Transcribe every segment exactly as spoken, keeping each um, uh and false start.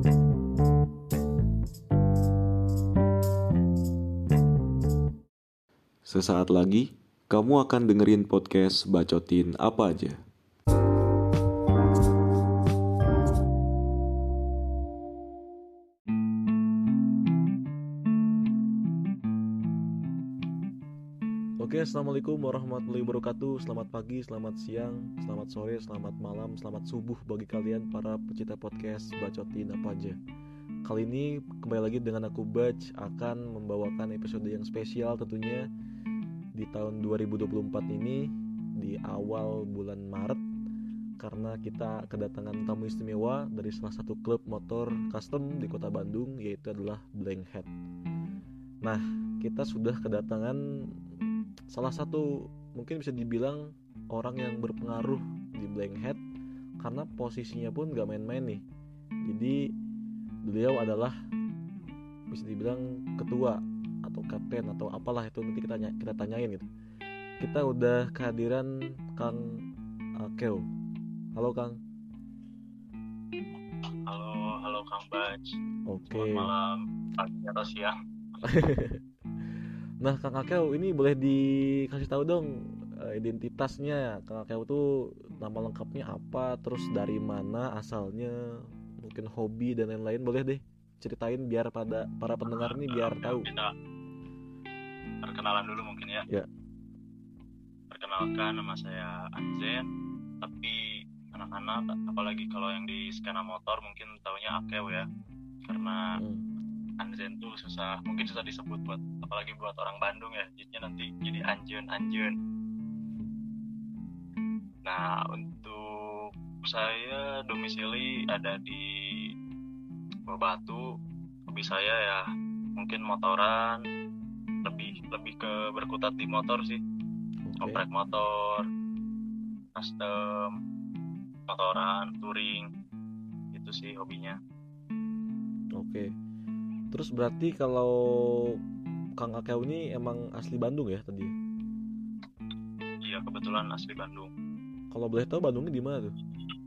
Sesaat lagi, kamu akan dengerin podcast Bacotin Apa Aja. Oke, assalamualaikum warahmatullahi wabarakatuh. Selamat pagi, selamat siang, selamat sore, selamat malam, selamat subuh bagi kalian para pecinta podcast Bacotin Apa Aja. Kali ini kembali lagi dengan aku Bac akan membawakan episode yang spesial tentunya di tahun dua ribu dua puluh empat ini, di awal bulan Maret, karena kita kedatangan tamu istimewa dari salah satu klub motor custom di kota Bandung, yaitu adalah Blankhead. Nah, kita sudah kedatangan salah satu, mungkin bisa dibilang orang yang berpengaruh di Blankhead, karena posisinya pun gak main-main nih. Jadi beliau adalah bisa dibilang ketua atau kapten atau apalah itu, nanti kita kita tanyain gitu. Kita udah kehadiran Kang Akeo. Halo Kang. Halo, halo Kang Baj. Oke. Selamat malam, pagi atau siang. Nah, Kang Akeo ini boleh dikasih tahu dong identitasnya. Kang Akeo tuh nama lengkapnya apa, terus dari mana asalnya, mungkin hobi dan lain-lain, boleh deh ceritain biar pada para pendengar nih biar Oke, tahu. Kita perkenalan dulu mungkin ya. Ya. Perkenalkan, nama saya Anzen. Tapi anak-anak, apalagi kalau yang di skena motor mungkin taunya Akeo ya. Karena hmm. Anzen tuh susah, mungkin susah disebut buat, apalagi buat orang Bandung ya. Jadinya nanti jadi Anjun, Anjun. Nah, untuk saya domisili ada di Batu. Hobi saya ya mungkin motoran, lebih lebih ke berkutat di motor sih. Okay. Oprek motor, custom, motoran, touring, itu sih hobinya. Oke. Okay. Terus berarti kalau Kang Akeo ini emang asli Bandung ya tadi? Iya, kebetulan asli Bandung. Kalau boleh tahu Bandungnya di mana tuh?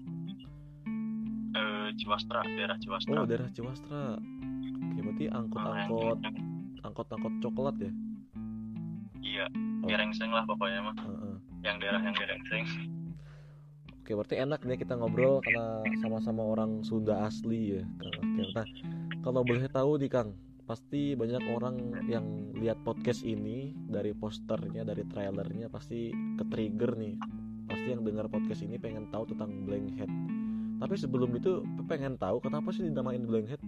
Eh, Ciwastra, daerah Ciwastra. Oh, daerah Ciwastra. Oke, berarti angkot-angkot nah, angkot-angkot coklat ya? Iya, oh. Gerengseng lah pokoknya mah. Uh-uh. Yang daerah yang gerengseng. Oke, berarti enak nih kita ngobrol karena sama-sama orang Sunda asli ya, Kang Akeo. Nah, kalau boleh tahu nih Kang, pasti banyak orang yang lihat podcast ini dari posternya, dari trailernya pasti ke-trigger nih. Pasti yang dengar podcast ini pengen tahu tentang Blankhead. Tapi sebelum itu pengen tahu kenapa sih dinamain Blankhead?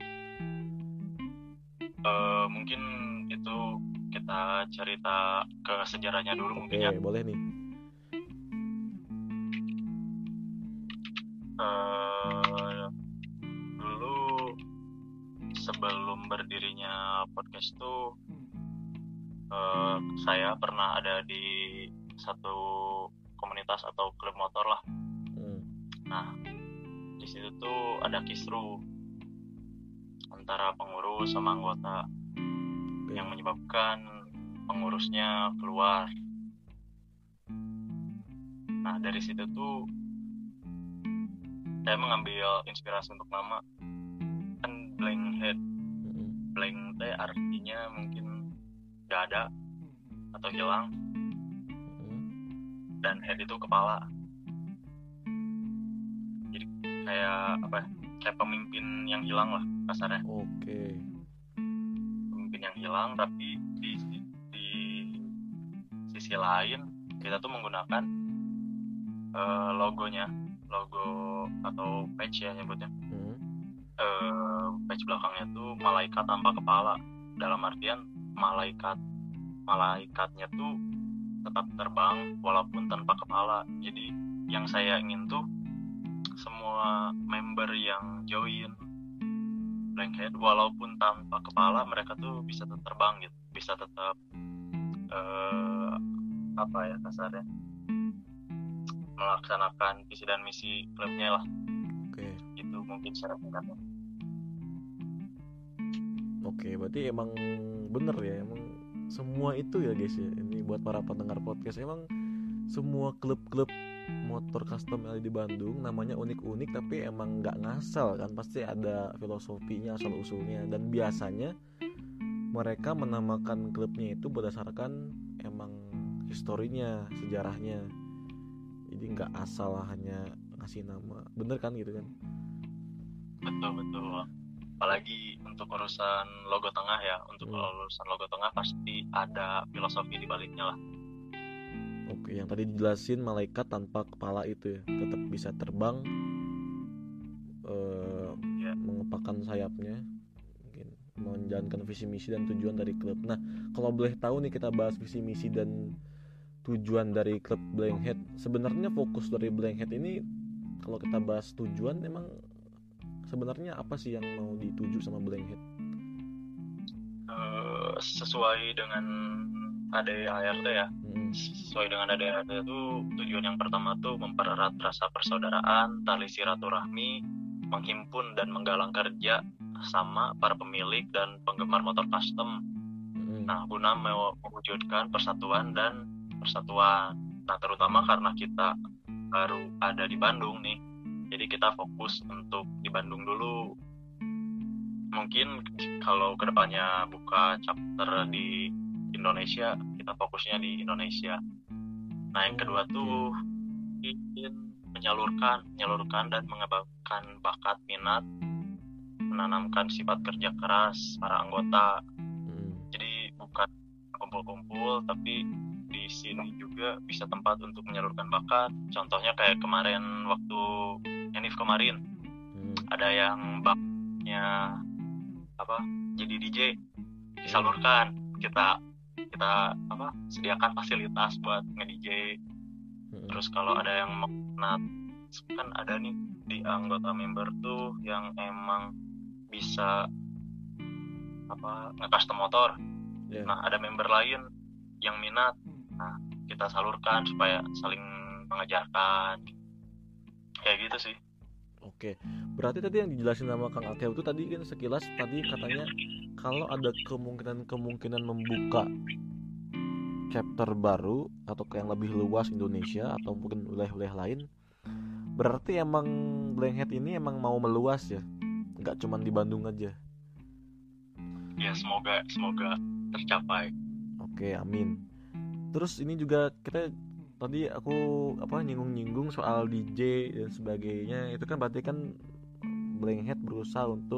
Uh, mungkin itu kita cerita ke sejarahnya dulu. Oke, mungkin ya. Boleh nih. Uh, dulu sebelum berdirinya podcast tuh uh, saya pernah ada di satu komunitas atau klub motor lah. Hmm. Nah, di situ tuh ada kisruh antara pengurus sama anggota okay. yang menyebabkan pengurusnya keluar. Nah, dari situ tuh saya mengambil inspirasi untuk nama, kan Blankhead. Mm-hmm. Blank teh artinya mungkin gak ada atau hilang. Mm-hmm. Dan head itu kepala. Jadi kayak apa ya? Kayak pemimpin yang hilang lah kasarnya. Oke. Okay. Pemimpin yang hilang, tapi di di sisi lain kita tuh menggunakan uh, logonya, logo atau patch ya nyebutnya. Hmm. Uh, patch belakangnya tuh malaikat tanpa kepala. Dalam artian malaikat malaikatnya tuh tetap terbang walaupun tanpa kepala. Jadi yang saya ingin tuh semua member yang join Blankhead walaupun tanpa kepala, mereka tuh bisa tetap terbang gitu, bisa tetap uh, apa ya kasarnya melaksanakan visi dan misi klubnya lah. Oke. Okay. Itu mungkin secara singkatnya. Oke, okay, berarti emang bener ya, emang semua itu ya guys ya. Ini buat para pendengar podcast, emang semua klub-klub motor custom yang ada di Bandung namanya unik-unik tapi emang nggak ngasal kan, pasti ada filosofinya asal usulnya, dan biasanya mereka menamakan klubnya itu berdasarkan emang historinya, sejarahnya, jadi nggak asal hanya ngasih nama, bener kan gitu kan? Betul betul. Apalagi untuk urusan logo tengah ya, untuk Hmm. urusan logo tengah pasti ada filosofi di baliknya lah. Oke, yang tadi dijelasin malaikat tanpa kepala itu ya, tetap bisa terbang, eh, Ya. mengepakkan sayapnya, mungkin menjalankan visi misi dan tujuan dari klub. Nah, kalau boleh tahu nih, kita bahas visi misi dan tujuan dari klub Blankhead. Sebenarnya fokus dari Blankhead ini, kalau kita bahas tujuan, emang sebenarnya apa sih yang mau dituju sama Blankhead? Uh, sesuai dengan A D A R T ya. Hmm. Sesuai dengan A D A R T itu tujuan yang pertama tuh mempererat rasa persaudaraan, tali silaturahmi, menghimpun dan menggalang kerja sama para pemilik dan penggemar motor custom. Hmm. Nah, guna mewujudkan persatuan dan persatuan. Nah, terutama karena kita baru ada di Bandung nih, jadi kita fokus untuk di Bandung dulu. Mungkin kalau kedepannya buka chapter di Indonesia, kita fokusnya di Indonesia. Nah, yang kedua tuh ingin menyalurkan, menyalurkan dan mengembangkan bakat, minat, menanamkan sifat kerja keras para anggota. Hmm. Jadi bukan kumpul-kumpul, tapi di sini juga bisa tempat untuk menyalurkan bakat. Contohnya kayak kemarin waktu Enif kemarin, Hmm. ada yang bakatnya apa jadi D J, disalurkan, kita kita apa sediakan fasilitas buat nge-D J. Hmm. Terus kalau ada yang mau, nah kan ada nih di anggota member tuh yang emang bisa apa nge-custom motor. Yeah. Nah, ada member lain yang minat, nah kita salurkan supaya saling mengajarkan, kayak gitu sih. Oke, berarti tadi yang dijelasin sama Kang Akeo itu tadi kan sekilas tadi katanya kalau ada kemungkinan-kemungkinan membuka chapter baru atau yang lebih luas Indonesia atau mungkin wilayah-wilayah lain, berarti emang Blankhead ini emang mau meluas ya, nggak cuma di Bandung aja. Ya, semoga semoga tercapai. Oke, amin. Terus ini juga kita tadi aku apa nyinggung-nyinggung soal D J dan sebagainya, itu kan berarti kan Blankhead berusaha untuk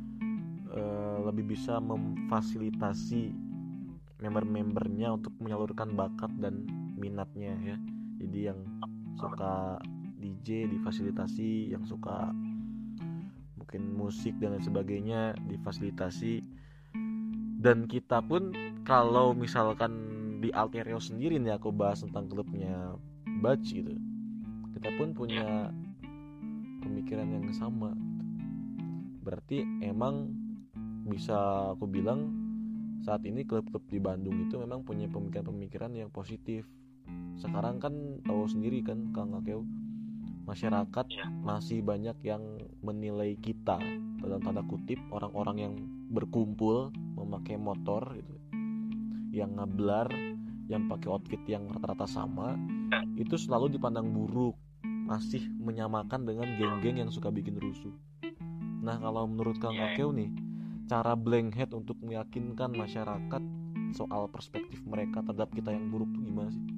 uh, lebih bisa memfasilitasi member-membernya untuk menyalurkan bakat dan minatnya ya. Jadi yang suka D J difasilitasi, yang suka mungkin musik dan lain sebagainya difasilitasi. Dan kita pun kalau misalkan di Alterio sendiri nih, aku bahas tentang klubnya Batch gitu, kita pun punya pemikiran yang sama. Berarti emang bisa aku bilang saat ini klub-klub di Bandung itu memang punya pemikiran-pemikiran yang positif. Sekarang kan tahu sendiri kan Kang Akeo, masyarakat masih banyak yang menilai kita dalam tanda kutip orang-orang yang berkumpul memakai motor gitu, yang ngeblar, yang pakai outfit yang rata-rata sama, itu selalu dipandang buruk, masih menyamakan dengan geng-geng yang suka bikin rusuh. Nah, kalau menurut Kang Akeo nih, cara Blankhead untuk meyakinkan masyarakat soal perspektif mereka terhadap kita yang buruk tuh gimana sih?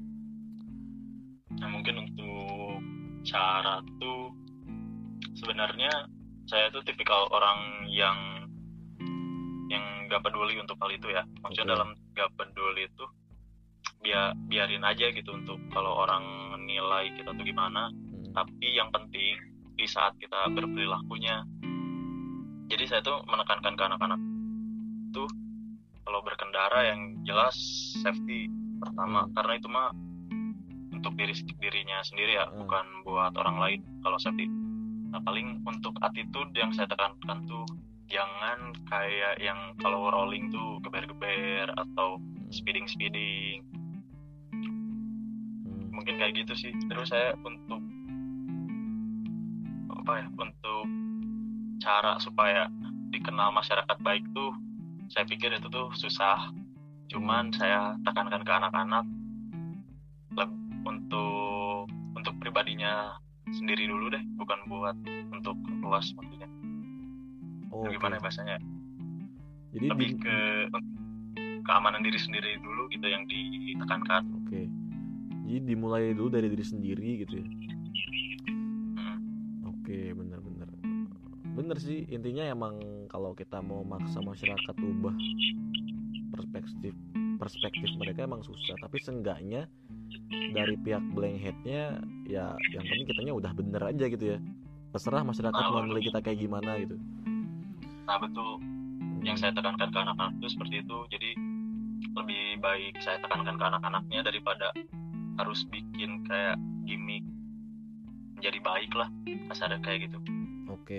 Nah, mungkin untuk cara tuh sebenarnya saya tuh tipikal orang yang yang gak peduli untuk hal itu ya. Maksudnya okay. Dalam gak peduli itu biar biarin aja gitu untuk kalau orang nilai kita tuh gimana. Hmm. Tapi yang penting di saat kita berperilakunya. Jadi saya tuh menekankan ke anak-anak tuh kalau berkendara yang jelas safety pertama, hmm. karena itu mah untuk diri dirinya sendiri ya, hmm. bukan buat orang lain kalau safety. Nah, paling untuk attitude yang saya tekankan tuh jangan kayak yang kalau rolling tuh geber-geber atau speeding-speeding. Hmm. Mungkin kayak gitu sih. Terus saya untuk apa ya? Untuk cara supaya dikenal masyarakat baik tuh saya pikir itu tuh susah. Cuman saya tekankan ke anak-anak untuk untuk pribadinya sendiri dulu deh, bukan buat untuk luas maksudnya. Oh, Gimana oke. bahasanya? Jadi Lebih di- ke keamanan diri sendiri dulu gitu yang ditekankan. oke. Jadi dimulai dulu dari diri sendiri gitu ya. Hmm. Oke, benar-benar. Bener sih, intinya emang kalau kita mau maksa masyarakat ubah perspektif perspektif mereka emang susah, tapi seenggaknya dari pihak blank head-nya ya yang penting kitanya udah bener aja gitu ya. Terserah masyarakat Nah, mau nilai kita kayak gimana gitu. nah betul. Yang saya tekankan ke anak-anak itu seperti itu. Jadi lebih baik saya tekankan ke anak-anaknya daripada harus bikin kayak gimmick menjadi baik lah, kasarnya kayak gitu. Oke.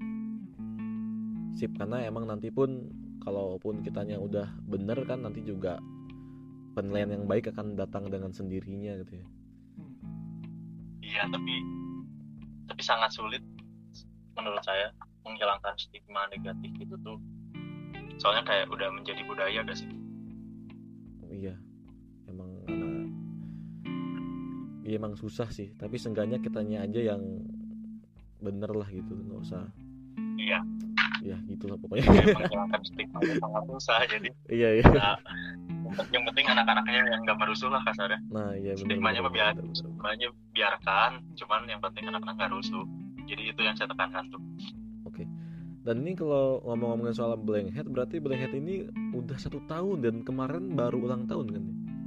Sip, karena emang nanti pun kalaupun kitanya udah bener kan nanti juga penilaian yang baik akan datang dengan sendirinya gitu ya. Iya, tapi tapi sangat sulit menurut saya menghilangkan stigma negatif itu tuh. Soalnya kayak udah menjadi budaya gak sih? Oh, iya. Emang anak ya emang susah sih, tapi seenggaknya kitanya aja yang bener lah gitu, nggak usah Iya. ya gitulah pokoknya. Kayak menghilangkan stigma itu sangat susah. Jadi Iya iya. nah, yang penting anak-anaknya yang gak merusuh lah kasarnya. Nah iya benar. Stigmanya mah biar, stigmanya biarkan, cuman yang penting anak-anak gak rusuh. Jadi itu yang saya tekankan tuh. Oke. Dan ini kalau ngomong-ngomongin soal blank head, berarti blank head ini udah satu tahun dan kemarin baru ulang tahun kan?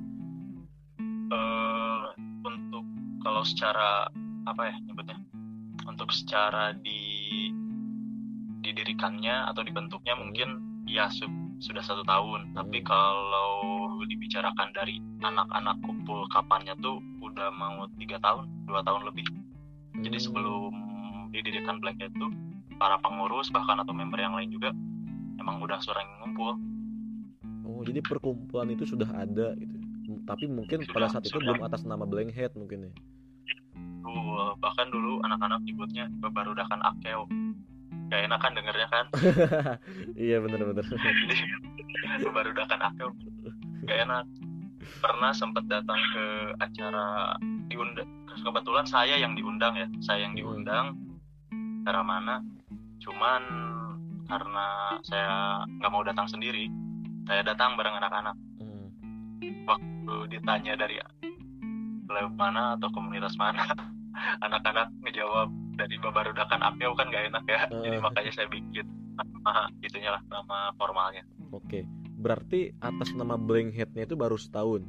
Uh, untuk kalau secara apa ya nyebutnya? Untuk secara di didirikannya atau dibentuknya mungkin ya su- sudah satu tahun. Tapi kalau dibicarakan dari anak-anak kumpul kapannya tuh udah mau tiga tahun, dua tahun lebih. Jadi sebelum didirikan Black Hat tuh para pengurus bahkan atau member yang lain juga emang udah sering ngumpul. Oh, jadi perkumpulan itu sudah ada gitu. Tapi mungkin Sudah, pada saat itu sudah. belum atas nama Blank Head mungkin ya. Tuh, bahkan dulu anak-anak nyebutnya babarudakan akeo. Gak enak kan dengernya kan? Iya benar-benar. Jadi babarudakan akeo gak enak. Pernah sempat datang ke acara diundang. Kebetulan saya yang diundang ya, saya yang diundang. Cara mana? Cuman karena saya nggak mau datang sendiri, saya datang bareng anak-anak. Hmm. Waktu ditanya dari klub mana atau komunitas mana, anak-anak ngejawab dari babarudakan akeo kan nggak enak ya. Uh. Jadi makanya saya bikin nama itunya lah, nama formalnya. Oke, berarti atas nama Blank Head-nya itu baru setahun.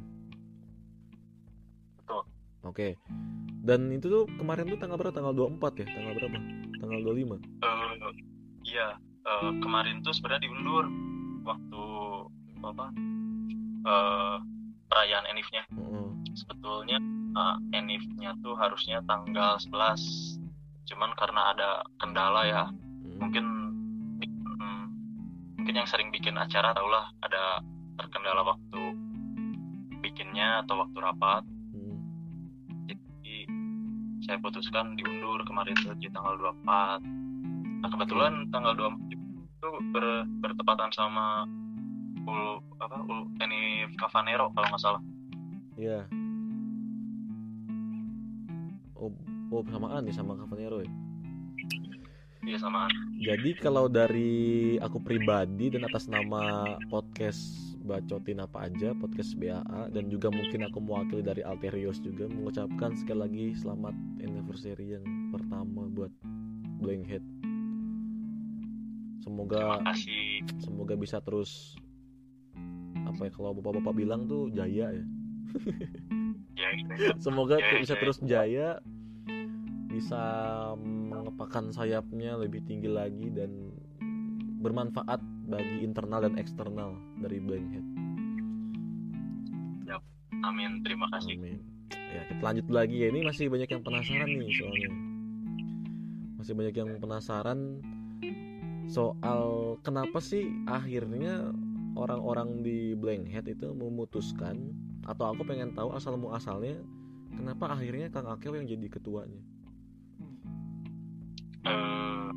Betul. Oke. Dan itu tuh kemarin tuh tanggal berapa? Tanggal dua puluh empat ya? Tanggal berapa? Tanggal dua puluh lima? Uh, iya, uh, kemarin tuh sebenarnya diundur waktu apa? Uh, perayaan Enif-nya. Uh-uh. Sebetulnya uh, Enif-nya tuh harusnya tanggal sebelas. Cuman karena ada kendala ya. Hmm. Mungkin hmm, mungkin yang sering bikin acara tahulah ada terkendala waktu bikinnya atau waktu rapat. Hmm. Jadi saya putuskan diundur kemarin tuh di tanggal dua puluh empat. Nah, kebetulan tanggal dua puluh empat itu ber, bertepatan sama ul apa ul Enif Cavanero kalau nggak salah. Iya. Oh, oh samaan nih sama Cavanero ya? Iya samaan. Jadi kalau dari aku pribadi dan atas nama podcast Bacotin Apa Aja, podcast B A A, dan juga mungkin aku mewakili dari Alterios juga mengucapkan sekali lagi selamat anniversary yang pertama buat Blank Head. Semoga semoga bisa terus apa ya kalau bapak-bapak bilang tuh jaya ya. Ya, ya. Semoga ya, bisa ya, terus ya. jaya, bisa mengepakkan sayapnya lebih tinggi lagi dan bermanfaat bagi internal dan eksternal dari Blank Head. Yap. Amin, terima kasih. Amin. Ya, kita lanjut lagi ya. Ini masih banyak yang penasaran nih soalnya. Masih banyak yang penasaran soal kenapa sih akhirnya orang-orang di Blank Head itu memutuskan, atau aku pengen tahu asal muasalnya kenapa akhirnya Kang Akeo yang jadi ketuanya. Uh,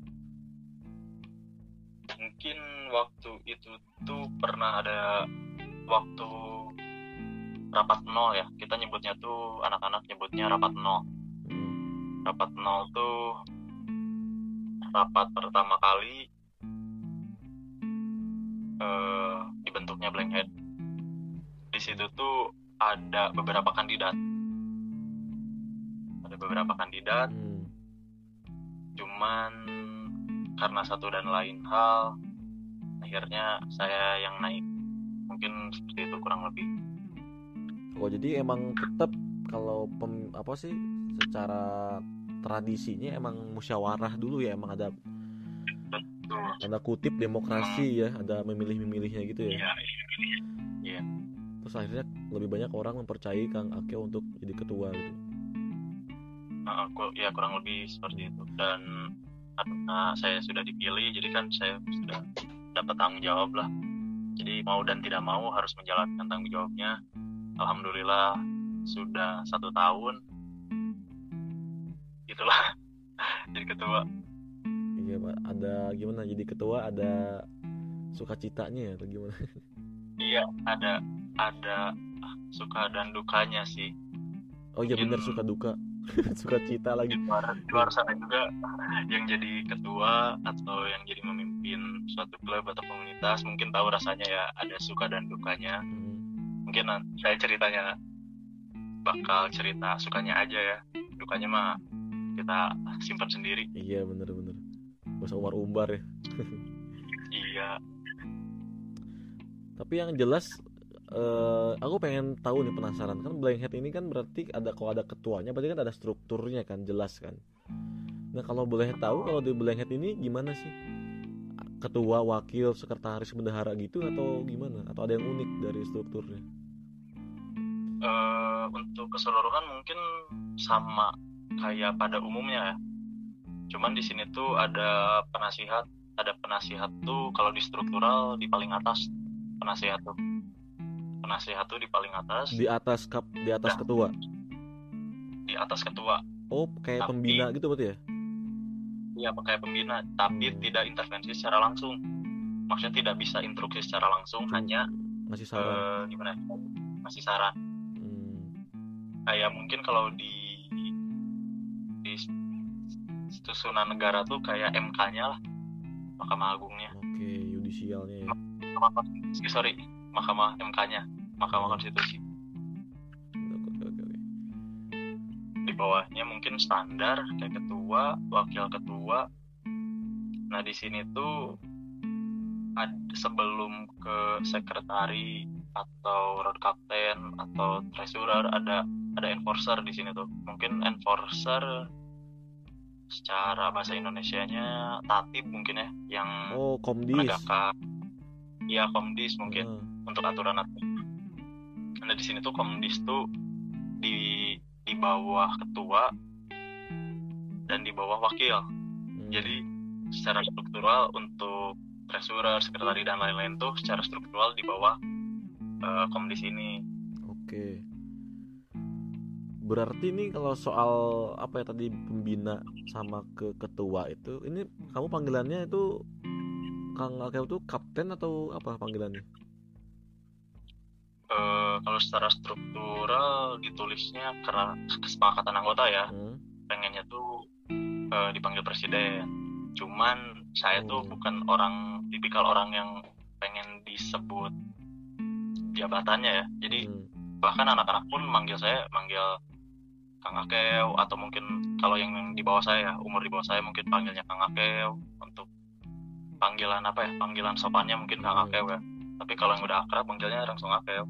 mungkin waktu itu tuh pernah ada waktu rapat nol ya, kita nyebutnya tuh anak-anak nyebutnya rapat nol. rapat nol tuh rapat pertama kali uh, dibentuknya blank head. Di situ tuh ada beberapa kandidat, ada beberapa kandidat. Hmm. Cuman karena satu dan lain hal, akhirnya saya yang naik. Mungkin seperti itu kurang lebih. Oh, jadi emang tetap kalau pem, apa sih secara tradisinya emang musyawarah dulu ya, emang ada Betul. tanda kutip demokrasi ya, ada memilih-memilihnya gitu ya. Iya, iya. Iya. Terus akhirnya lebih banyak orang mempercayai Kang Akeo untuk jadi ketua gitu. Nah, aku, ya kurang lebih seperti itu. Dan karena saya sudah dipilih, jadi kan saya sudah dapat tanggung jawab lah. Jadi mau dan tidak mau harus menjalankan tanggung jawabnya. Alhamdulillah sudah satu tahun. Itulah jadi ketua. Iya Pak, ada gimana jadi ketua, ada sukacitanya ya atau gimana? Iya, ada ada suka dan dukanya sih. Oh iya Mungkin benar, suka duka. Sukacita lagi. di luar, di luar sana juga yang jadi ketua atau yang jadi memimpin suatu klub atau komunitas mungkin tahu rasanya ya, ada suka dan dukanya. Hmm. Mungkin saya ceritanya bakal cerita sukanya aja ya, dukanya mah kita simpan sendiri. Iya benar-benar, gak usah umbar-umbar ya. Iya. Tapi yang jelas uh, aku pengen tahu nih, penasaran kan, blank head ini kan berarti ada, kalau ada ketuanya berarti kan ada strukturnya kan, jelas kan. Nah kalau boleh tahu, kalau di blank head ini gimana sih, ketua, wakil, sekretaris, bendahara gitu atau gimana, atau ada yang unik dari strukturnya? Uh, untuk keseluruhan mungkin sama kayak pada umumnya ya. Cuman di sini tuh ada penasihat, ada penasihat tuh kalau di struktural di paling atas. Penasihat tuh, penasihat tuh di paling atas. Di atas kap, di atas nah, ketua. Di atas ketua. Oh, kayak tapi, pembina gitu berarti ya? Iya, kayak pembina, tapi hmm. tidak intervensi secara langsung. Maksudnya tidak bisa instruksi secara langsung, hmm. hanya ngasih saran. Uh, gimana? Ngasih saran. Kayak mungkin kalau di di susunan negara tuh kayak M K-nya lah, Mahkamah Agungnya. Oke, yudisialnya ya. Mahkamah, sorry, Mahkamah M K-nya, Mahkamah oh. Konstitusi. Oke, oke, oke. Di bawahnya mungkin standar kayak ketua, wakil ketua. Nah di sini tuh ada, sebelum ke sekretari atau road captain atau treasurer, ada ada enforcer di sini tuh. Mungkin enforcer secara bahasa Indonesianya tatib mungkin ya, yang oh, komdis. menegakkan, ya komdis mungkin hmm. untuk aturan-aturan. Nah di sini tuh komdis tuh di di bawah ketua dan di bawah wakil. Hmm. Jadi secara struktural untuk treasurer, sekretari dan lain-lain tuh secara struktural di bawah uh, komdis ini. Oke. Berarti nih kalau soal apa ya tadi, pembina sama ke ketua itu, ini kamu panggilannya itu Kang Akeo tuh kapten atau apa panggilannya? Uh, kalau secara struktural ditulisnya karena kesepakatan anggota ya, hmm. pengennya tuh uh, dipanggil presiden. Cuman saya hmm. tuh bukan orang tipikal orang yang pengen disebut jabatannya ya. Jadi hmm. bahkan anak-anak pun manggil saya manggil Kang Akeo, atau mungkin kalau yang di bawah saya, umur di bawah saya mungkin panggilnya Kang Akeo. Untuk panggilan apa ya, panggilan sopannya mungkin Kang Akeo ya. Tapi kalau yang udah akrab manggilnya langsung Akeo.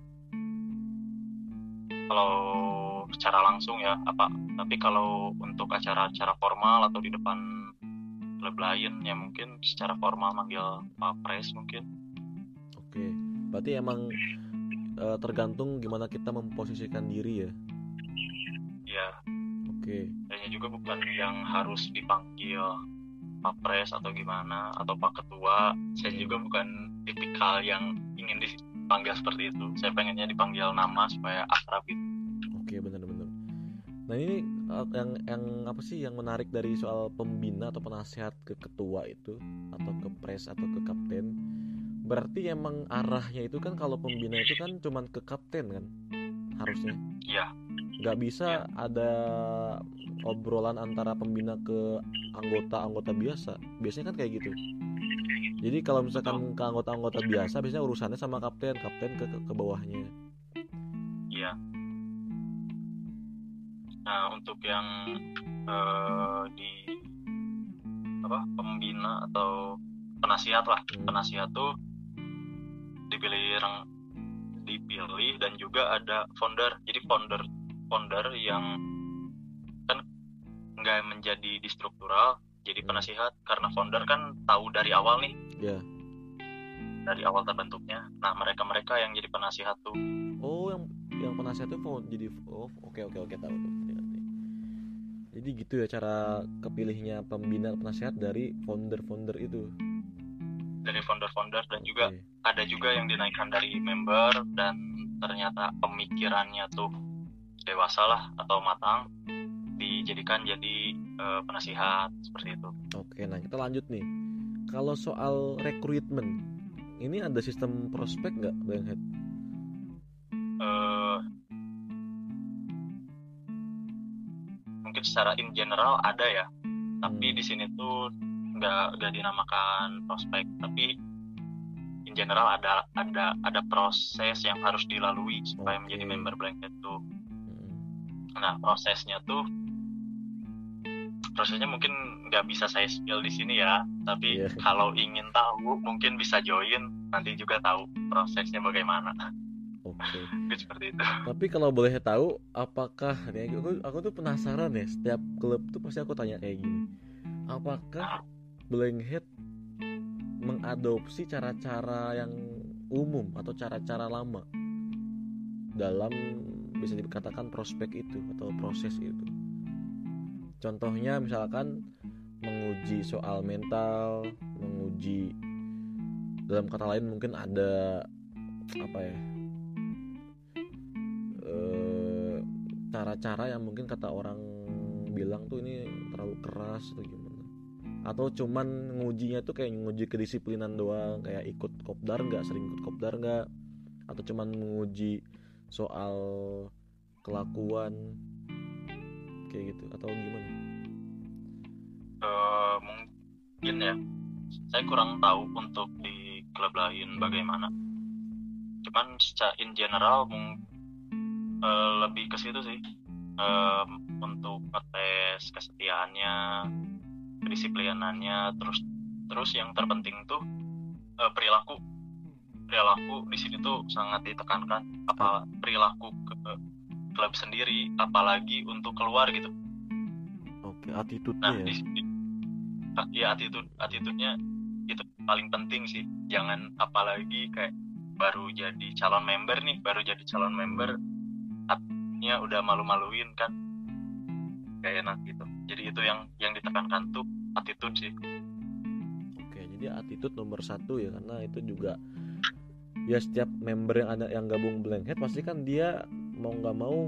Kalau secara langsung ya apa, tapi kalau untuk acara-acara formal atau di depan klub lain ya mungkin secara formal manggil Pak Pres mungkin. Oke, berarti emang e, tergantung gimana kita memposisikan diri ya. Ya. Oke. Kayaknya juga bukan yang harus dipanggil Pak Pres atau gimana atau Pak Ketua. Saya juga bukan tipikal yang ingin dipanggil seperti itu. Saya pengennya dipanggil nama supaya akrab gitu. Oke, benar-benar. Nah ini yang yang apa sih yang menarik dari soal pembina atau penasehat ke ketua itu atau ke pres atau ke kapten? Berarti emang arahnya itu kan, kalau pembina itu kan cuman ke kapten kan harusnya. Iya. Nggak bisa ya. Ada obrolan antara pembina ke anggota-anggota biasa. Biasanya kan kayak gitu. Jadi kalau misalkan ke anggota-anggota biasa, biasanya urusannya sama kapten, kapten ke ke, ke bawahnya. Iya. Nah, untuk yang uh, di apa pembina atau penasihat lah, hmm. penasihat tuh dipilih yang dipilih dan juga ada founder. Jadi founder founder yang kan nggak menjadi di struktural, jadi hmm. penasihat karena founder kan tahu dari awal nih. Iya. Yeah. Dari awal terbentuknya. Nah, mereka-mereka yang jadi penasihat tuh. Oh, yang yang penasihat itu jadi oh oke oke oke tahu tuh. Jadi gitu ya cara kepilihnya pembina penasihat dari founder-founder itu. Dari founder-founder dan juga okay. ada juga yang dinaikkan dari member dan ternyata pemikirannya tuh dewasa lah atau matang, dijadikan jadi uh, penasihat seperti itu. Oke, nah kita lanjut nih. Kalau soal rekrutmen, ini ada sistem prospek nggak, Bang Head? Uh, mungkin secara in general ada ya, tapi hmm. di sini tuh nggak nggak dinamakan prospek, tapi in general ada ada ada proses yang harus dilalui supaya okay. menjadi member Blankhead tuh. Hmm. Nah, prosesnya tuh prosesnya mungkin nggak bisa saya spill di sini ya, tapi yeah. kalau ingin tahu mungkin bisa join, nanti juga tahu prosesnya bagaimana. Oke. Okay. Seperti itu. Tapi kalau boleh tahu, apakah nih aku, aku tuh penasaran ya, setiap klub tuh pasti aku tanya kayak gini. Apakah Blankhead mengadopsi cara-cara yang umum atau cara-cara lama dalam bisa dikatakan prospek itu atau proses itu? Contohnya misalkan menguji soal mental, menguji dalam kata lain mungkin ada apa ya? Cara-cara yang mungkin kata orang bilang tuh ini terlalu keras atau gimana, atau cuman ngujinya tuh kayak nguji kedisiplinan doang, kayak ikut kopdar nggak, sering ikut kopdar nggak, atau cuman menguji soal kelakuan kayak gitu, atau gimana? Uh, mungkin ya, saya kurang tahu untuk di klub lain bagaimana, cuman secara in general mungkin Uh, lebih ke situ sih, uh, untuk ngetes kesetiaannya, kedisiplinannya, terus terus yang terpenting tuh uh, perilaku perilaku di sini tuh sangat ditekankan, apa perilaku ke klub sendiri, apalagi untuk keluar gitu. Oke, attitude-nya. Nah, ya. Di sini ya attitude attitude-nya itu paling penting sih. Jangan apalagi kayak baru jadi calon member nih, baru jadi calon member artinya udah malu-maluin kan, gak enak gitu. Jadi itu yang yang ditekankan tuh attitude sih. Oke, jadi attitude nomor satu ya, karena itu juga ya setiap member yang ada yang gabung Blankhead pasti kan dia mau nggak mau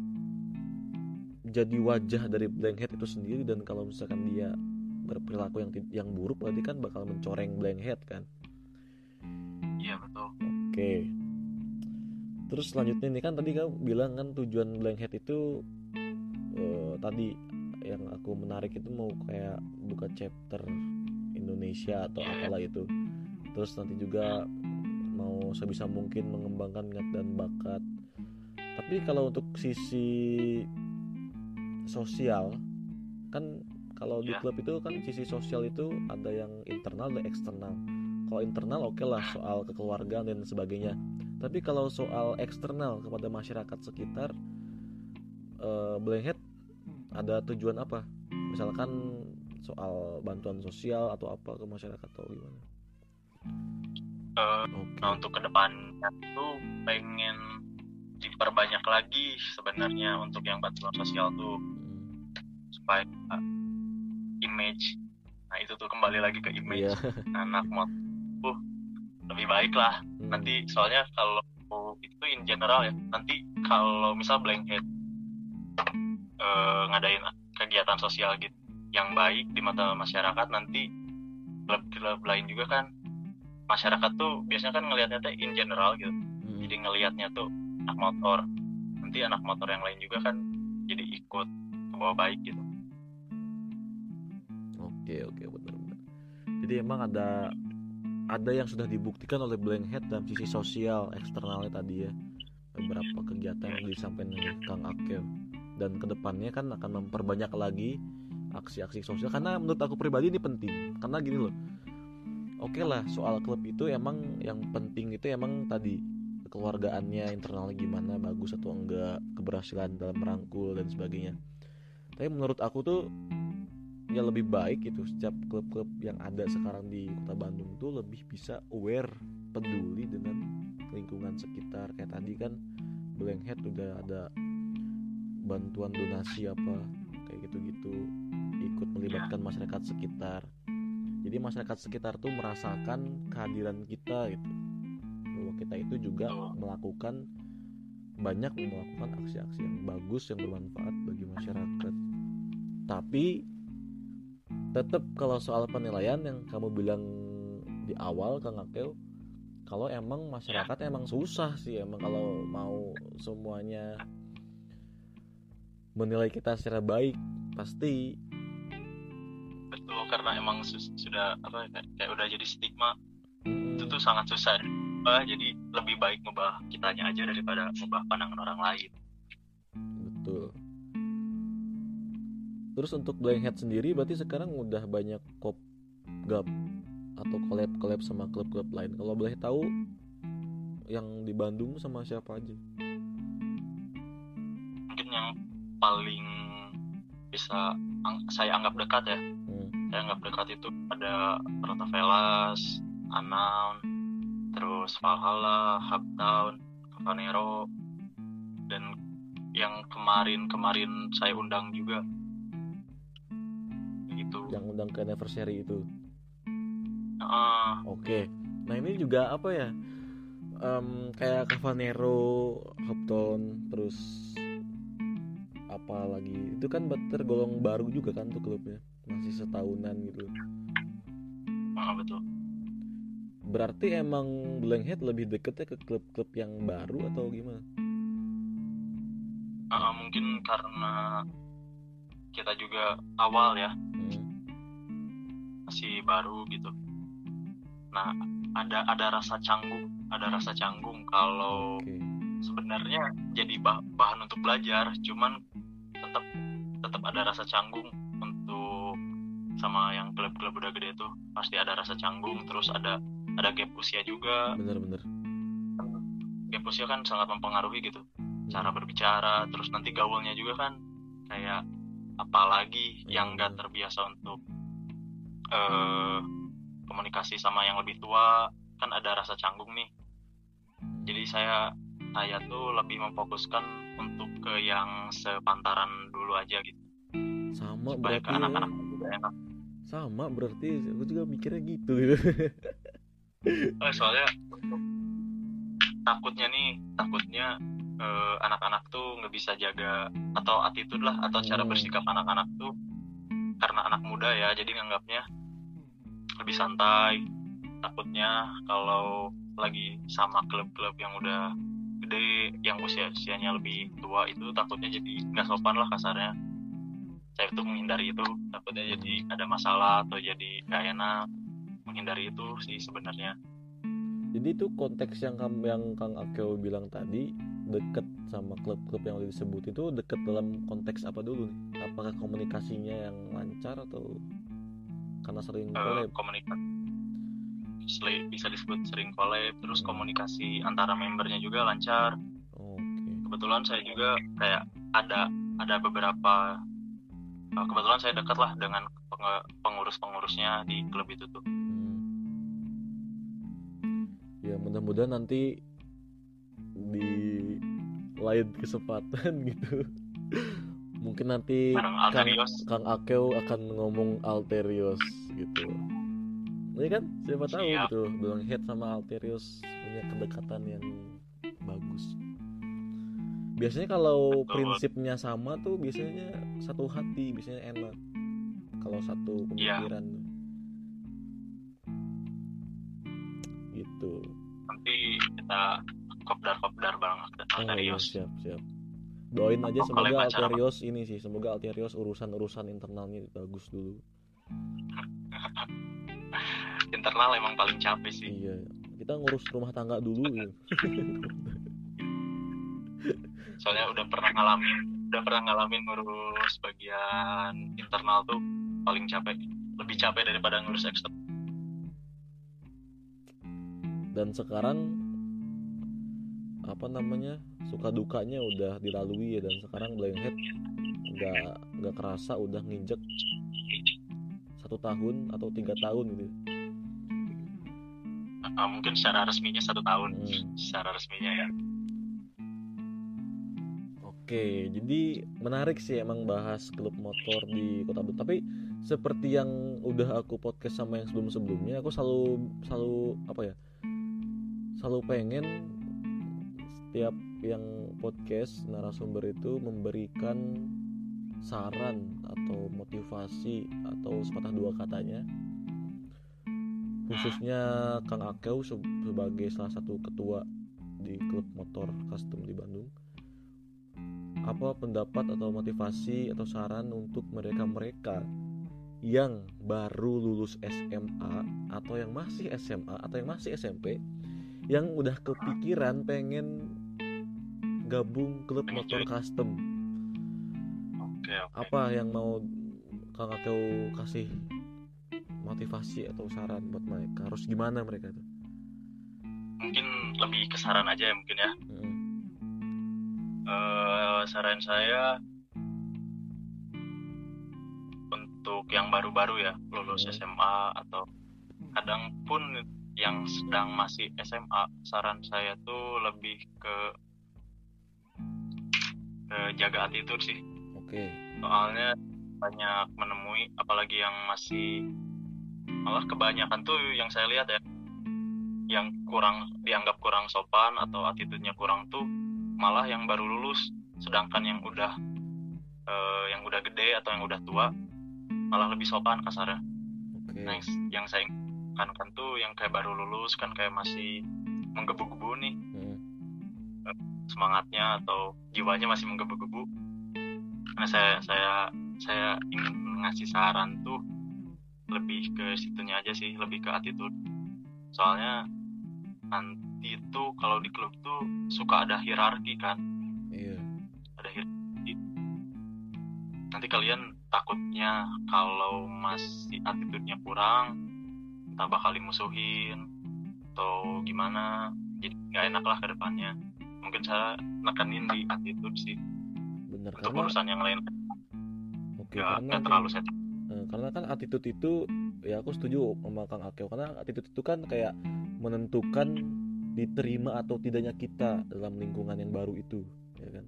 jadi wajah dari Blankhead itu sendiri, dan kalau misalkan dia berperilaku yang yang buruk berarti kan bakal mencoreng Blankhead kan. Iya betul. Oke. Terus selanjutnya nih kan tadi kamu bilang kan tujuan Blankhead itu uh, tadi yang aku menarik itu mau kayak buka chapter Indonesia atau apalah itu. Terus nanti juga mau sebisa mungkin mengembangkan minat dan bakat. Tapi kalau untuk sisi sosial kan, kalau di klub itu kan sisi sosial itu ada yang internal dan eksternal. Kalau internal oke okay lah, soal kekeluargaan dan sebagainya. Tapi kalau soal eksternal kepada masyarakat sekitar, uh, Blankhead ada tujuan apa? Misalkan soal bantuan sosial atau apa ke masyarakat atau gimana? Uh, okay. Nah untuk kedepannya tuh pengen diperbanyak lagi sebenarnya untuk yang bantuan sosial tuh, hmm. supaya uh, image, nah itu tuh kembali lagi ke image yeah. anak mod tuh lebih baik lah. hmm. Nanti soalnya kalau itu in general ya, nanti kalau misal Blankhead uh, ngadain kegiatan sosial gitu yang baik di mata masyarakat, nanti klub-klub lain juga kan, masyarakat tuh biasanya kan ngelihatnya tuh in general gitu. hmm. Jadi ngelihatnya tuh anak motor, nanti anak motor yang lain juga kan jadi ikut membawa baik gitu. Oke oke benar-benar. Jadi emang ada ada yang sudah dibuktikan oleh Blank Head dalam sisi sosial eksternalnya tadi ya, beberapa kegiatan yang disampaikan oleh Kang Akel, dan kedepannya kan akan memperbanyak lagi aksi-aksi sosial, karena menurut aku pribadi ini penting. Karena gini loh, oke okay lah soal klub itu emang yang penting itu emang tadi kekeluargaannya, internalnya gimana, bagus atau enggak, keberhasilan dalam merangkul dan sebagainya. Tapi menurut aku tuh ya lebih baik gitu setiap klub-klub yang ada sekarang di Kota Bandung tuh lebih bisa aware, peduli dengan lingkungan sekitar. Kayak tadi kan Blank Head udah ada bantuan donasi apa kayak gitu-gitu, ikut melibatkan masyarakat sekitar. Jadi masyarakat sekitar tuh merasakan kehadiran kita gitu, bahwa kita itu juga melakukan banyak melakukan aksi-aksi yang bagus yang bermanfaat bagi masyarakat. Tapi tetap kalau soal penilaian yang kamu bilang di awal Kang Akel, kalau emang masyarakat ya. Emang susah sih emang kalau mau semuanya menilai kita secara baik pasti. Betul, karena emang sus- sudah apa kayak udah jadi stigma. hmm. Itu tuh sangat susah. Uh, jadi lebih baik ngubah kitanya aja daripada ngubah pandangan orang lain. Betul. Terus untuk Blank Head sendiri berarti sekarang udah banyak kopgap atau collab-collab sama klub-klub lain. Kalau boleh tahu yang di Bandung sama siapa aja? Mungkin yang paling bisa ang- saya anggap dekat ya. Hmm. Saya anggap dekat itu ada Rotavelas, Anaun, terus Valhalla, Hubtown, Cavanero, dan yang kemarin-kemarin saya undang juga. Yang undang ke anniversary itu. Uh, Oke. Okay. Nah ini juga apa ya? Um, kayak Cavanero, Hopton, terus apa lagi? Itu kan tergolong baru juga kan tuh klubnya, masih setahunan gitu. Uh, betul. Berarti emang Blank Head lebih deketnya ke klub-klub yang baru atau gimana? Uh, mungkin karena kita juga awal ya. Hmm. Masih baru gitu. Nah, ada ada rasa canggung, ada rasa canggung kalau okay. Sebenarnya jadi bah- bahan untuk belajar, cuman tetap tetap ada rasa canggung untuk sama yang klub-klub udah gede tuh pasti ada rasa canggung, terus ada ada gap usia juga. Bener-bener. Gap usia kan sangat mempengaruhi gitu, hmm. cara berbicara, terus nanti gaulnya juga kan kayak apalagi hmm. yang nggak terbiasa untuk Uh, komunikasi sama yang lebih tua, kan ada rasa canggung nih. Jadi saya saya tuh lebih memfokuskan untuk ke yang sepantaran dulu aja gitu. Sama supaya berarti ke anak-anak juga enak. Sama berarti aku juga mikirnya gitu. Oh, soalnya takutnya nih, takutnya uh, anak-anak tuh nggak bisa jaga atau attitude lah atau cara bersikap hmm. anak-anak tuh karena anak muda ya, jadi nganggapnya lebih santai. Takutnya kalau lagi sama klub-klub yang udah gede, yang usia-usianya lebih tua itu takutnya jadi nggak sopan lah kasarnya. Saya tuh menghindari itu, takutnya jadi ada masalah atau jadi nggak enak, menghindari itu sih sebenarnya. Jadi itu konteks yang yang Kang Akeo bilang tadi, deket sama klub-klub yang disebut itu deket dalam konteks apa dulu nih? Apakah komunikasinya yang lancar atau karena sering collab? Uh, komunikasi bisa disebut sering collab, terus komunikasi antara membernya juga lancar. Oh, okay. Kebetulan saya juga kayak ada ada beberapa uh, kebetulan saya dekat lah dengan pengurus-pengurusnya di klub itu tuh. Hmm. Ya mudah-mudahan nanti di lain kesempatan gitu. Mungkin nanti Kang, Kang Akeo akan ngomong Alterios gitu. Ini kan siapa tahu Siap. gitu, Blank Head sama Alterios punya kedekatan yang bagus. Biasanya kalau Betul. prinsipnya sama tuh biasanya satu hati, biasanya enak. Kalau satu pemikiran ya. Gitu. Nanti kita kopdar-kopdar bareng Alterios. Oh, siap, siap. Doain aja Kalau semoga pacaran Alterios ini sih, semoga Alterios urusan-urusan internalnya bagus dulu. internal emang paling capek sih. Iya, kita ngurus rumah tangga dulu gitu. Soalnya udah pernah ngalamin udah pernah ngalamin ngurus bagian internal tuh paling capek, lebih capek daripada ngurus eksternal. Dan sekarang apa namanya, suka dukanya udah dilalui ya, dan sekarang Blankhead nggak nggak kerasa udah nginjek satu tahun atau tiga tahun gitu. Uh, mungkin secara resminya satu tahun, hmm. secara resminya ya. Oke, jadi menarik sih emang bahas klub motor di Kota Bandung. Tapi seperti yang udah aku podcast sama yang sebelum-sebelumnya, aku selalu selalu apa ya? Selalu pengen setiap yang podcast narasumber itu memberikan saran atau motivasi atau sepatah dua katanya, khususnya Kang Akeu sebagai salah satu ketua di klub motor custom di Bandung. Apa pendapat atau motivasi atau saran untuk mereka-mereka yang baru lulus S M A atau yang masih S M A atau yang masih S M P, yang udah kepikiran pengen gabung klub motor custom? Oke, oke. Apa yang mau Kang Akeu kasih motivasi atau saran buat mereka? Harus gimana mereka tuh? Mungkin lebih ke saran aja ya mungkin ya. Hmm. Uh, saran saya untuk yang baru-baru ya, lulus Hmm. S M A atau kadang pun yang sedang masih S M A, saran saya tuh lebih ke, ke jaga attitude sih. Oke. Soalnya banyak menemui, apalagi yang masih, malah kebanyakan tuh yang saya lihat ya, yang kurang dianggap kurang sopan atau attitude-nya kurang tuh malah yang baru lulus, sedangkan yang udah uh, yang udah gede atau yang udah tua malah lebih sopan kasarnya. Okay. Nah, yang saya kan kan tuh yang kayak baru lulus kan kayak masih menggebu-gebu nih, hmm. semangatnya atau jiwanya masih menggebu-gebu. Karena saya saya saya ingin ngasih saran tuh lebih ke situnya aja sih, lebih ke attitude. Soalnya nanti tuh kalau di klub tuh suka ada hierarki kan. Iya. Ada hierarki. Nanti kalian takutnya kalau masih attitude-nya kurang, entah bakal dimusuhin atau gimana, jadi nggak enak lah ke depannya. Mungkin saya nekanin di attitude sih. Bener, untuk karena urusan yang lain. Oke, gak, karena gak terlalu set. Eh, karena kan attitude itu, ya aku setuju sama Kang Akeu, karena attitude itu kan kayak menentukan diterima atau tidaknya kita dalam lingkungan yang baru itu, ya kan?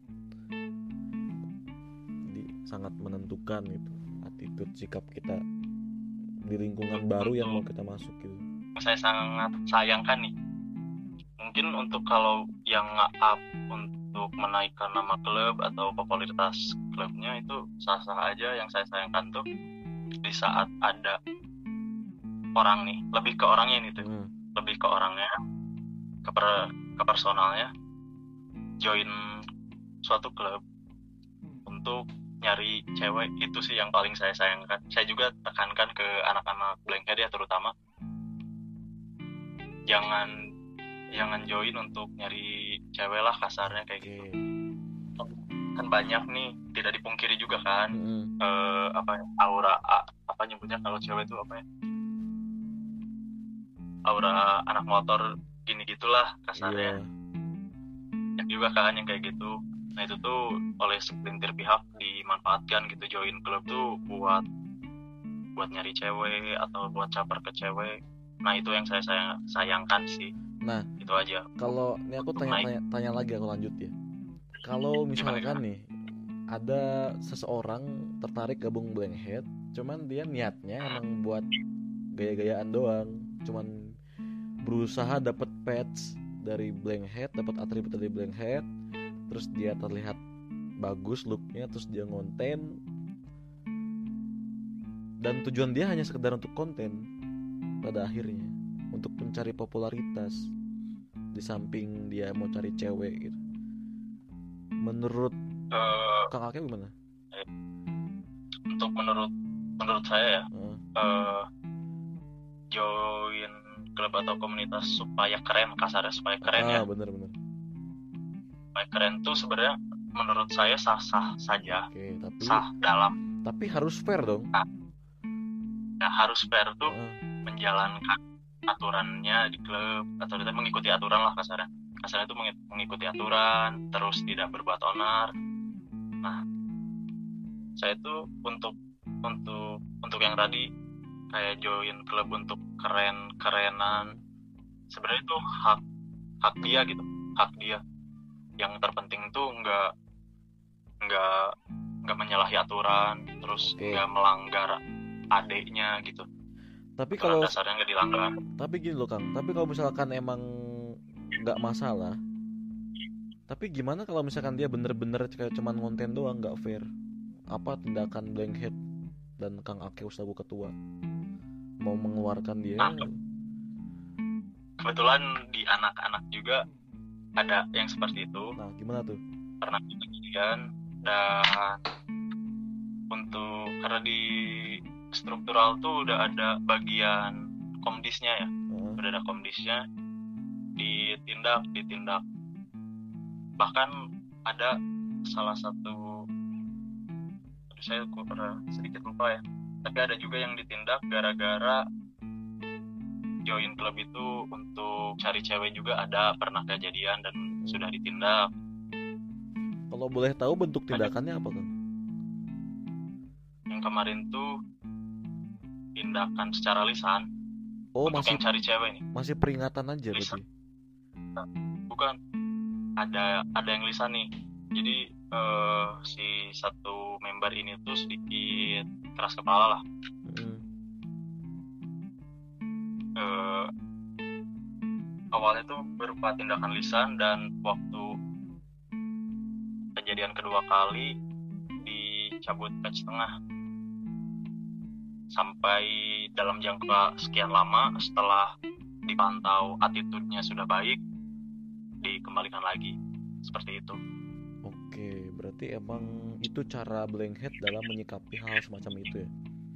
Jadi sangat menentukan itu attitude, sikap kita di lingkungan baru yang mau kita masuk gitu. Saya sangat sayangkan nih, mungkin untuk kalau yang nge-up untuk menaikkan nama klub atau popularitas klubnya itu sah-sah aja. Yang saya sayangkan tuh di saat ada orang nih, lebih ke orangnya nih tuh, hmm. lebih ke orangnya, ke, per, ke personalnya, join suatu klub untuk nyari cewek, itu sih yang paling saya sayangkan. Saya juga tekankan ke anak-anak Blankhead ya terutama, jangan jangan join untuk nyari cewek lah kasarnya kayak gitu. Kan banyak nih, tidak dipungkiri juga kan, mm-hmm. eh, apa aura apa nyebutnya kalau cewek itu apa ya, aura anak motor gini gitulah kasarnya. Yeah. Banyak juga kan yang kayak gitu. Nah itu tuh oleh segelintir pihak dimanfaatkan gitu, join klub tuh buat buat nyari cewek atau buat caper ke cewek. Nah itu yang saya sayang, sayangkan sih. Nah itu aja. Kalau ini aku tanya-tanya tanya lagi, aku lanjut ya. Kalau misalkan nih ada seseorang tertarik gabung Blankhead, cuman dia niatnya emang buat gaya-gayaan doang, cuman berusaha dapat patch dari Blankhead, dapat atribut dari Blankhead, terus dia terlihat bagus looknya, terus dia ngonten, dan tujuan dia hanya sekedar untuk konten pada akhirnya, untuk mencari popularitas di samping dia mau cari cewek gitu. Menurut Eh, Kang Akeo gimana? untuk menurut menurut saya ya, Uh, eh, join klub atau komunitas supaya keren, kasarnya supaya keren ya, ah bener-bener. supaya keren tuh sebenarnya menurut saya sah-sah saja, Oke, tapi sah dalam, tapi harus fair dong. ya harus fair tuh Uh, menjalankan aturannya di klub, atau kita mengikuti aturan lah kasarnya. Kasarnya itu mengi- mengikuti aturan, terus tidak berbuat onar. Nah, saya tuh untuk untuk untuk yang tadi kayak join klub untuk keren-kerenan, sebenarnya itu hak hak dia gitu, hak dia. Yang terpenting tuh nggak nggak nggak menyalahi aturan, terus Oke. nggak melanggar adeknya gitu. tapi Aturan kalau dasarnya nggak dilanggar. tapi gini loh Kang, tapi kalau misalkan emang nggak masalah, tapi gimana kalau misalkan dia bener-bener kayak cuman ngonten doang, nggak fair? Apa tindakan Blankhead dan Kang Akeo selaku ketua mau mengeluarkan dia? Nah, kebetulan di anak-anak juga ada yang seperti itu, Nah, gimana tuh? pernah kejadian. Dan untuk karena di struktural tuh udah ada bagian komdisnya ya, Uh, udah ada komdisnya, ditindak ditindak bahkan ada salah satu, aduh, saya kok pernah sedikit lupa ya, tapi ada juga yang ditindak gara-gara join klub itu untuk cari cewek juga, ada pernah kejadian dan sudah ditindak. kalau boleh tahu bentuk tindakannya apa Kang? Yang kemarin tuh tindakan secara lisan. Oh, untuk masih yang cari cewek nih, masih peringatan aja lisan. berarti. Bukan, ada ada yang lisan nih. Jadi eh, si satu member ini tuh sedikit keras kepala lah. Hmm. Eh, awalnya tuh berupa tindakan lisan, dan waktu kejadian kedua kali dicabut patch tengah. Sampai dalam jangka sekian lama, setelah dipantau attitude-nya sudah baik, dikembalikan lagi. Seperti itu. Oke, berarti emang itu cara Blankhead dalam menyikapi hal semacam itu ya?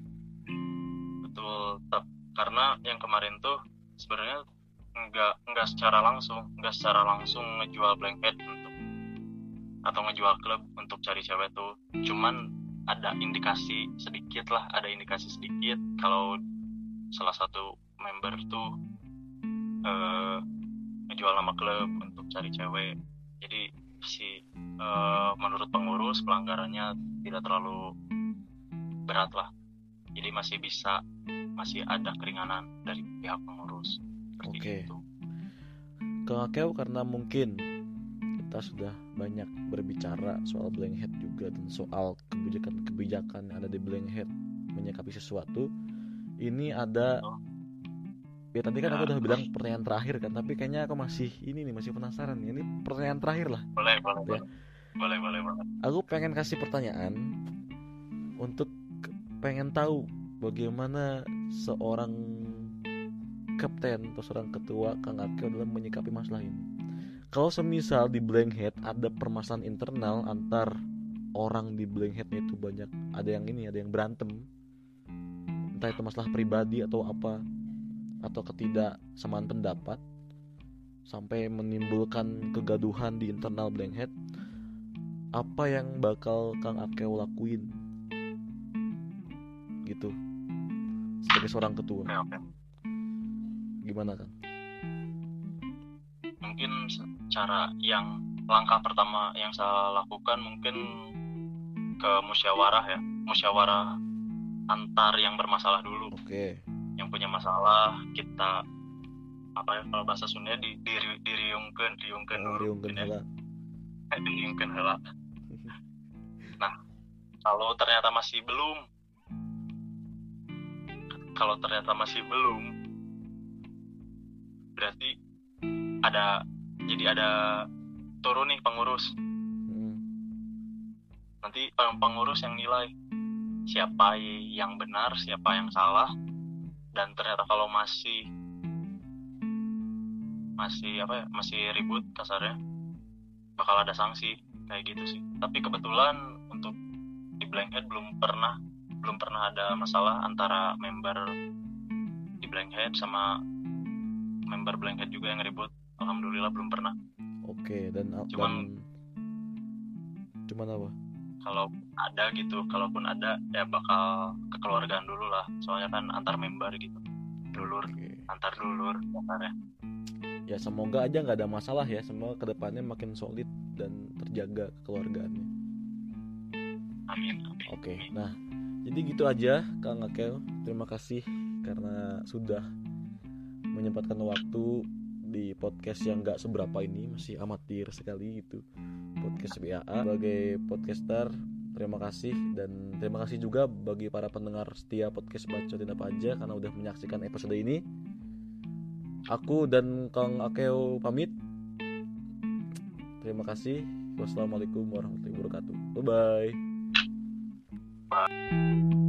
Betul, tep- karena yang kemarin tuh sebenarnya nggak nggak secara langsung nggak secara langsung ngejual Blankhead untuk atau ngejual klub untuk cari cewek tuh, cuman ada indikasi sedikit lah, ada indikasi sedikit kalau salah satu member tuh eh, ngejual nama klub untuk cari cewek. Jadi si eh, menurut pengurus pelanggarannya tidak terlalu berat lah, jadi masih bisa masih ada keringanan dari pihak pengurus. Seperti Oke. itu. Kang Akeo, karena mungkin kita sudah banyak berbicara soal Blankhead juga dan soal kebijakan-kebijakan yang ada di Blankhead menyikapi sesuatu, ini ada Oh. ya tadi kan Ya. aku udah bilang pertanyaan terakhir kan, tapi kayaknya aku masih ini nih masih penasaran. Ini pertanyaan terakhir lah. Boleh, boleh, Ya. boleh, boleh, boleh banget. Aku pengen kasih pertanyaan untuk pengen tahu bagaimana seorang kapten atau seorang ketua Kang Akeo dalam menyikapi masalah ini. Kalau semisal di Blankhead ada permasalahan internal antar orang di Blankheadnya itu banyak, ada yang ini, ada yang berantem, entah itu masalah pribadi atau apa, atau ketidaksamaan pendapat sampai menimbulkan kegaduhan di internal Blankhead, apa yang bakal Kang Akeo lakuin gitu sebagai seorang ketua? Oke, oke. Gimana Kang? Mungkin cara yang langkah pertama yang saya lakukan mungkin ke musyawarah ya, musyawarah antar yang bermasalah dulu. Oke. Yang punya masalah kita apa ya, kalau bahasa Sunda di diri diriungkeun diriungkeun Oh, dulu riungkeun gitu ya. heula. Diriungkeun heula. Nah, kalau ternyata masih belum kalau ternyata masih belum berarti ada jadi ada turun nih pengurus. Hmm. Nanti pengurus yang nilai siapa yang benar, siapa yang salah, dan ternyata kalau masih masih apa ya, masih ribut kasarnya, bakal ada sanksi. kayak gitu sih. Tapi kebetulan untuk di Blankhead belum pernah belum pernah ada masalah antara member di Blankhead sama member Blankhead juga yang ribut. Alhamdulillah belum pernah. Oke, dan Cuman- dan cuman apa? Kalau ada gitu, kalaupun ada ya bakal kekeluargaan dulu lah. Soalnya kan antar member gitu, dulur, Oke. antar dulur, ya. Ya semoga aja nggak ada masalah ya, semoga kedepannya makin solid dan terjaga kekeluargaannya. Amin, amin. Oke, nah jadi gitu aja Kang Akel. Terima kasih karena sudah menyempatkan waktu di podcast yang nggak seberapa ini, masih amatir sekali gitu. Podcast B A A sebagai podcaster, terima kasih. Dan terima kasih juga bagi para pendengar setia podcast Bacotin Apa Aja karena udah menyaksikan episode ini. Aku dan Kang Akeo pamit. Terima kasih. Wassalamualaikum warahmatullahi wabarakatuh. Bye bye.